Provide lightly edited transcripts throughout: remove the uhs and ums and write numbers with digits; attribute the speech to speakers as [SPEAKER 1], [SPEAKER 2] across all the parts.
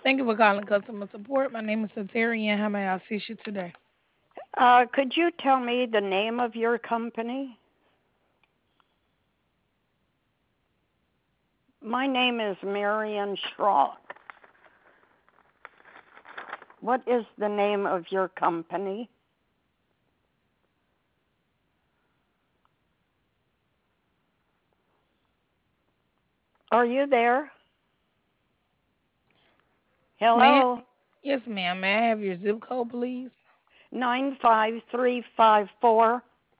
[SPEAKER 1] Thank you for calling customer support. My name is Satarian. How may I assist you today?
[SPEAKER 2] Could you tell me the name of your company? My name is Marion Schrock. What is the name of your company? Are you there?
[SPEAKER 1] May I,
[SPEAKER 2] Hello?
[SPEAKER 1] yes, ma'am. May I have your zip code, please?
[SPEAKER 2] 95354.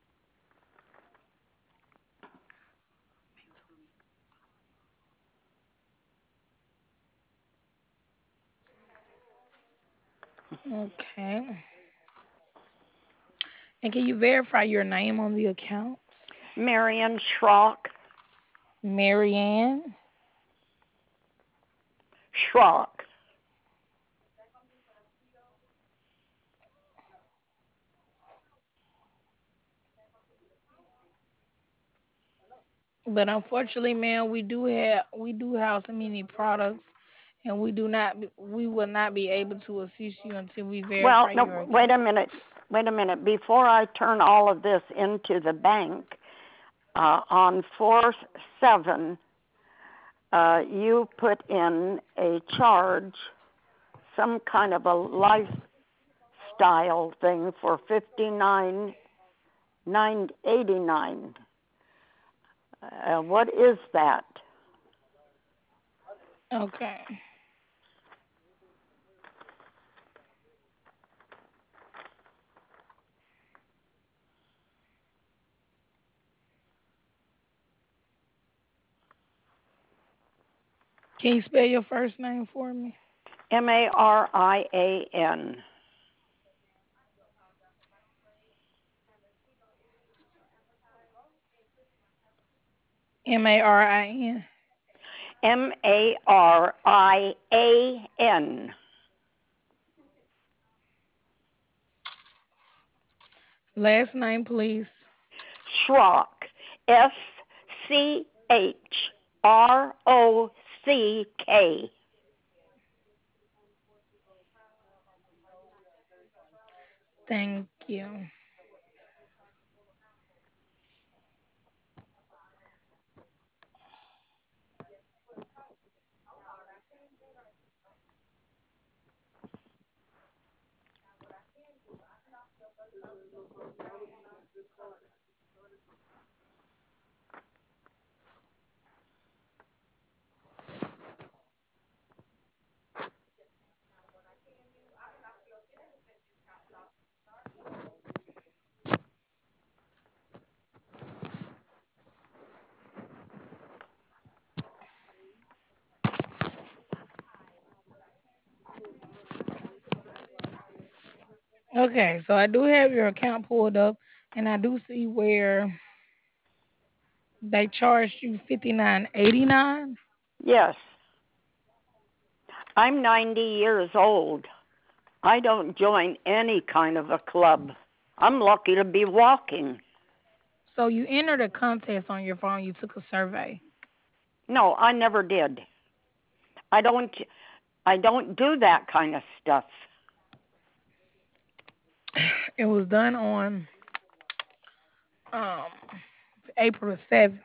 [SPEAKER 1] Okay. And can you verify your name on the account?
[SPEAKER 2] Marion Schrock.
[SPEAKER 1] Marianne.
[SPEAKER 2] Schrock.
[SPEAKER 1] But unfortunately, ma'am, we do have so many products, and we will not be able to assist you until we
[SPEAKER 2] Well,
[SPEAKER 1] verify
[SPEAKER 2] no,
[SPEAKER 1] your
[SPEAKER 2] wait a
[SPEAKER 1] account.
[SPEAKER 2] minute. Wait a minute. Before I turn all of this into the bank, on 4/7, you put in a charge, some kind of a lifestyle thing for 59,989. What is that?
[SPEAKER 1] Okay. Can you spell your first name for me?
[SPEAKER 2] Marian.
[SPEAKER 1] Marin.
[SPEAKER 2] Marian.
[SPEAKER 1] Last name, please.
[SPEAKER 2] Schrock. Schrock.
[SPEAKER 1] Thank you. Okay, so I do have your account pulled up, and I do see where they charged you 59.89.
[SPEAKER 2] Yes, I'm 90 years old. I don't join any kind of a club. I'm lucky to be walking.
[SPEAKER 1] So you entered a contest on your phone. You took a survey.
[SPEAKER 2] No, I never did. I don't I don't do that kind of stuff.
[SPEAKER 1] It was done on um April the 7th.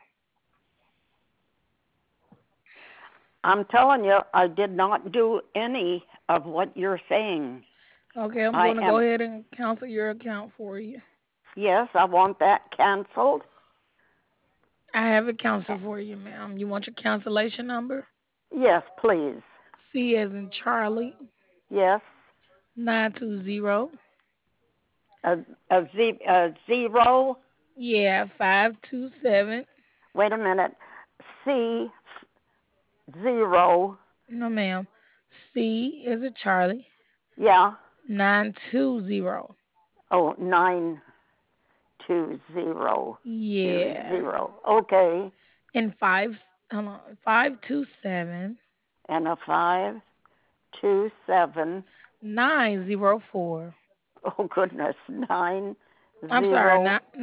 [SPEAKER 2] I'm telling you, I did not do any of what you're saying.
[SPEAKER 1] Okay, I'm
[SPEAKER 2] I
[SPEAKER 1] going to go
[SPEAKER 2] am,
[SPEAKER 1] ahead and cancel your account for you.
[SPEAKER 2] yes, I want that canceled.
[SPEAKER 1] I have it canceled for you, ma'am. You want your cancellation number?
[SPEAKER 2] Yes, please.
[SPEAKER 1] C as in Charlie,
[SPEAKER 2] Yes,
[SPEAKER 1] 920.
[SPEAKER 2] a, a zero.
[SPEAKER 1] Yeah, 527.
[SPEAKER 2] Wait a minute. C zero.
[SPEAKER 1] No, ma'am. C as in Charlie,
[SPEAKER 2] Yeah.
[SPEAKER 1] 920.
[SPEAKER 2] Oh, 920
[SPEAKER 1] Yeah.
[SPEAKER 2] Okay.
[SPEAKER 1] And hold on, 527
[SPEAKER 2] And a 527.
[SPEAKER 1] 904.
[SPEAKER 2] Oh goodness,
[SPEAKER 1] I'm sorry,
[SPEAKER 2] 90.
[SPEAKER 1] not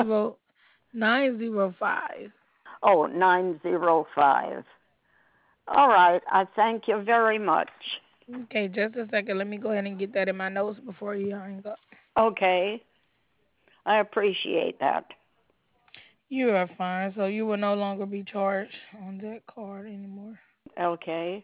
[SPEAKER 1] 905.
[SPEAKER 2] Oh, 905. All right. I thank you very much.
[SPEAKER 1] Okay, just a second. Let me go ahead and get that in my notes before you hang up.
[SPEAKER 2] Okay, I appreciate that.
[SPEAKER 1] You are fine. So you will no longer be charged on that card anymore.
[SPEAKER 2] Okay.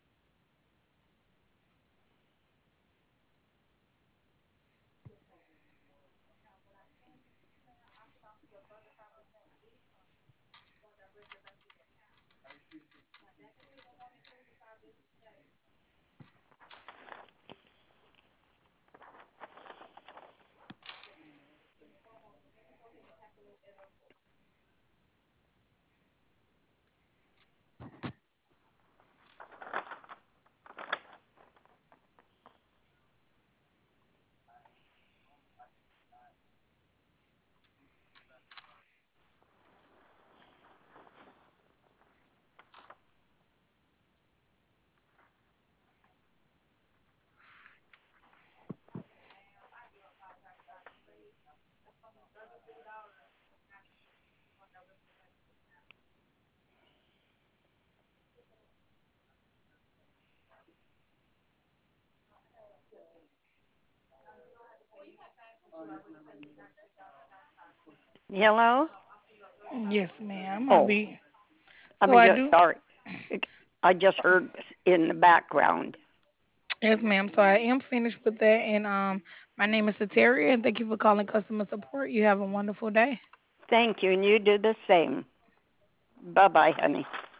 [SPEAKER 2] Hello?
[SPEAKER 1] Yes, ma'am. I'll
[SPEAKER 2] Oh,
[SPEAKER 1] be.
[SPEAKER 2] I
[SPEAKER 1] So
[SPEAKER 2] mean,
[SPEAKER 1] I
[SPEAKER 2] just
[SPEAKER 1] do.
[SPEAKER 2] sorry. I just heard in the background.
[SPEAKER 1] Yes, ma'am. So I am finished with that, and my name is Sateria, and thank you for calling customer support. You have a wonderful day.
[SPEAKER 2] Thank you, and you do the same. Bye bye, honey.